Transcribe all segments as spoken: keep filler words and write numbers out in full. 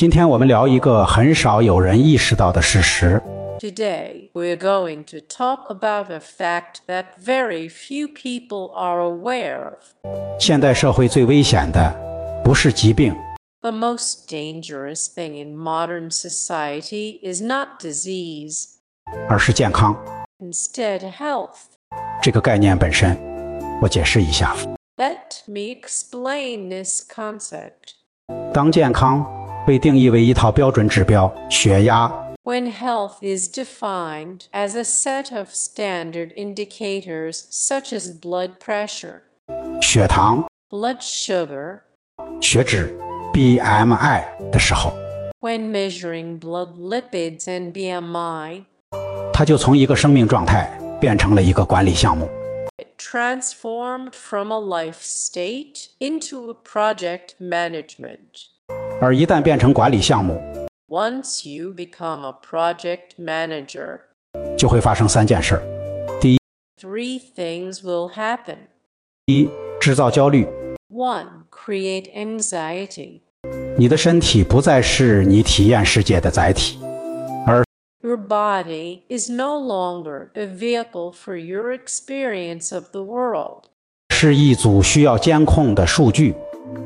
今天我们聊一个很少有人意识到的事实。 Today, we're going to talk about a fact that very few people are aware of. 现代社会最危险的不是疾病， The most dangerous thing in modern society is not disease, 而是健康。 instead health. 这个概念本身，我解释一下。 Let me explain this concept. 当健康被定义为一套标准指标，血压、 When health is defined as a set of standard indicators such as blood pressure, 血糖、 blood sugar, 血脂 B M I 的时候， when measuring blood lipids and B M I, 它就从一个生命状态变成了一个管理项目。 it transformed from a life state into a project management. 而一旦变成管理项目， Once you become a project manager, 就会发生三件事。第一， three things will happen. 一，制造焦虑， One, create anxiety. 你的身体不再是你体验世界的载体， Your body is no longer a vehicle for your experience of the world. 是一组需要监控的数据。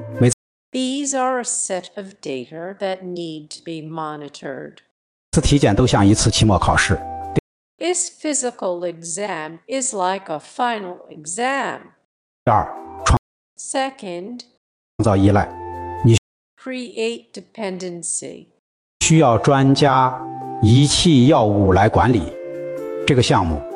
These are a set of data that need to be monitored. 每次体检都像一次期末考试。 This physical exam is like a final exam. 第二，创 Second, 造依赖， create dependency. 需要专家、仪器、药物来管理这个项目。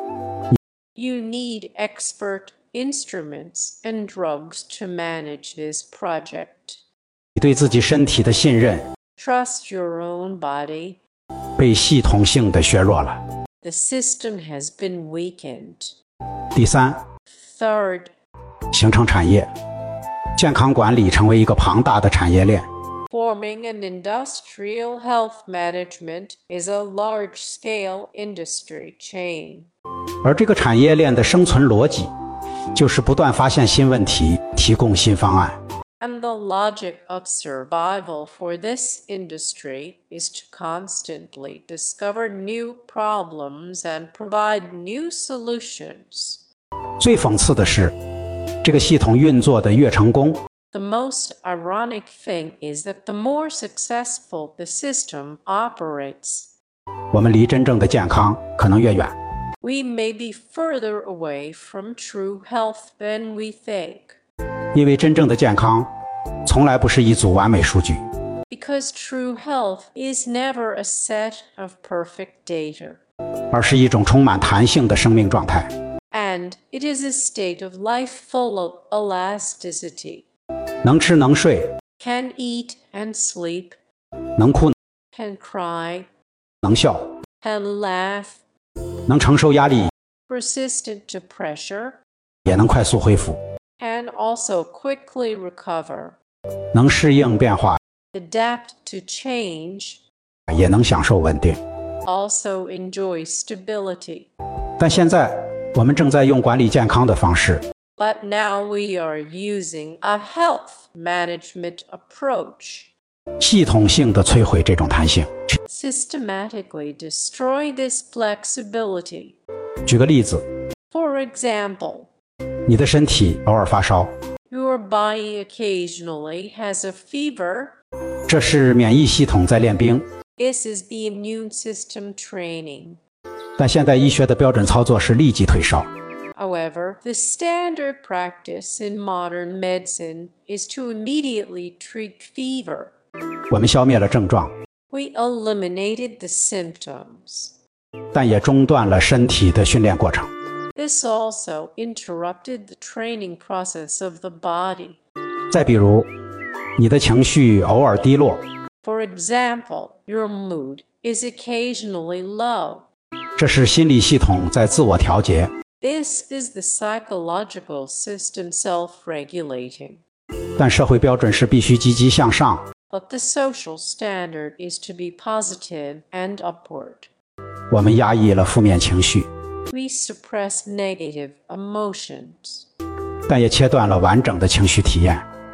You need expert instruments and drugs to manage this project. 你对自己身体的信任 Trust your own body. 被系统性的削弱了。 The system has been weakened. 第三， Third, 形成产业，健康管理成为一个庞大的产业链。 forming an industrial health management is a large-scale industry chain. 而这个产业链的生存逻辑，就是不断发现新问题，提供新方案。 And the logic of survival for this industry is to constantly discover new problems and provide new solutions. 最讽刺的是，这个系统运作的越成功， The most ironic thing is that the more successful the system operates, 我们离真正的健康可能越远。 we may be further away from true health than we think. 因为真正的健康，从来不是一组完美数据， Because true health is never a set of perfect data, 而是一种充满弹性的生命状态。 and it is a state of life full of elasticity. 能吃能睡， Can eat and sleep, 能哭 can cry, 能笑， can laugh, 能承受压力， resistant to pressure, 也能快速恢复， and also quickly recover, 能适应变化， adapt to change, 也能享受稳定。 also enjoy stability. 但现在我们正在用管理健康的方式， But now we are using a health management approach. 系统性的摧毁这种弹性。 Systematically destroy this flexibility. 举个例子， For example, 你的身体偶尔发烧， your body occasionally has a fever. 这是免疫系统在练兵。 This is the immune system training. 但现代医学的标准操作是立即退烧。 However, the standard practice in modern medicine is to immediately treat fever. 我们消灭了症状， We eliminated the symptoms. 但也中断了身体的训练过程。 This also interrupted the training process of the body. 再比如，你的情绪偶尔低落， For example, your mood is occasionally low. 这是心理系统在自我调节。 This is the psychological system self-regulating. 但社会标准是必须积极向上， But the social standard is to be positive and upward. 我们压抑了负面情绪， We suppress negative emotions. 但也切断了完整的情绪体验。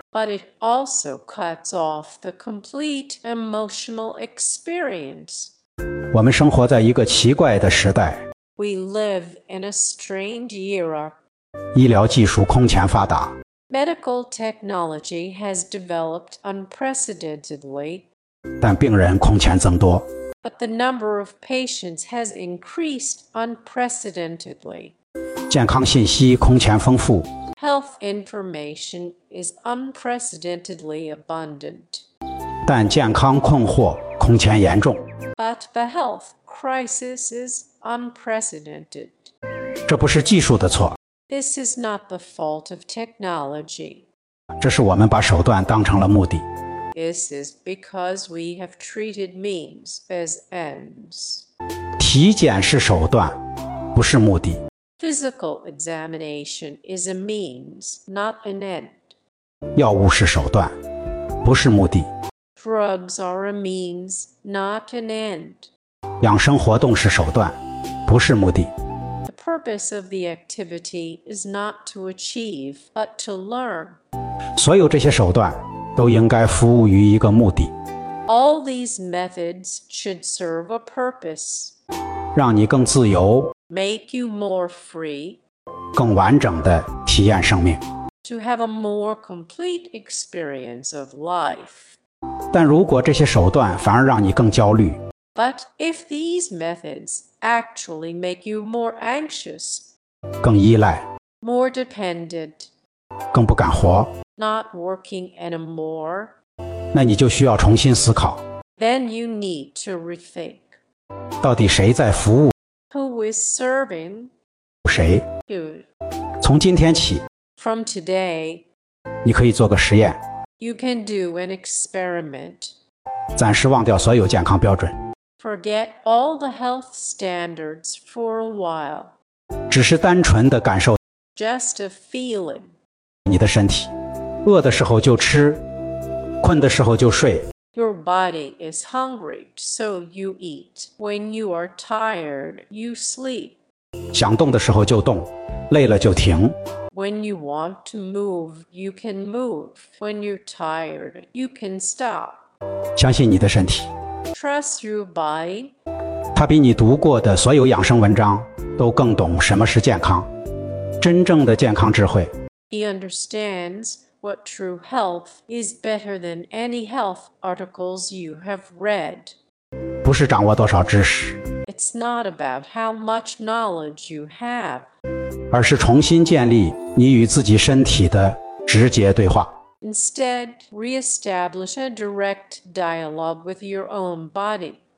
but it also cuts off the complete emotional experience. 我们生活在一个奇怪的时代， We live in a strange era. 医疗技术空前发达， Medical technology has developed unprecedentedly, 但病人空前增多。 but the number of patients has increased unprecedentedly. 健康信息空前丰富， Health information is unprecedentedly abundant, 但健康困惑空前严重。 but the health crisis is unprecedented. 这不是技术的错， This is not the fault of technology. 这是我们把手段当成了目的。 This is because we have treated means as ends. 体检是手段，不是目的。 Physical examination is a means, not an end. 药物是手段，不是目的。 Drugs are a means, not an end. 养生活动是手段，不是目的。 The purpose of the activity is not to achieve, but to learn. 所有这些手段都应该服务于一个目的， All these methods should serve a purpose, 让你更自由、 make you more free, 更完整地体验生命。 to have a more complete experience of life. 但如果这些手段反而让你更焦虑， But if these methods actually make you more anxious, 更依赖， more dependent, 更不敢活， not working anymore, 那你就需要重新思考， then you need to rethink. 到底谁在服务 Who is serving 谁？ who? 从今天起， From today, 你可以做个实验， you can do an experiment. 暂时忘掉所有健康标准， Forget all the health standards for a while. 只是单纯地感受 Just a feeling. 你的身体。饿的时候就吃，困的时候就睡， Your body is hungry, so you eat. When you are tired, you sleep. 想动的时候就动，累了就停。 When you want to move, you can move. When you're tired, you can stop. 相信你的身体， Trust your body. 它比你读过的所有养生文章都更懂什么是健康，真正的健康智慧。 He understands what true health is better than any health articles you have read. 不是掌握多少知识， It's not about how much knowledge you have. 而是重新建立你与自己身体的直接对话。 Instead, reestablish a direct dialogue with your own body.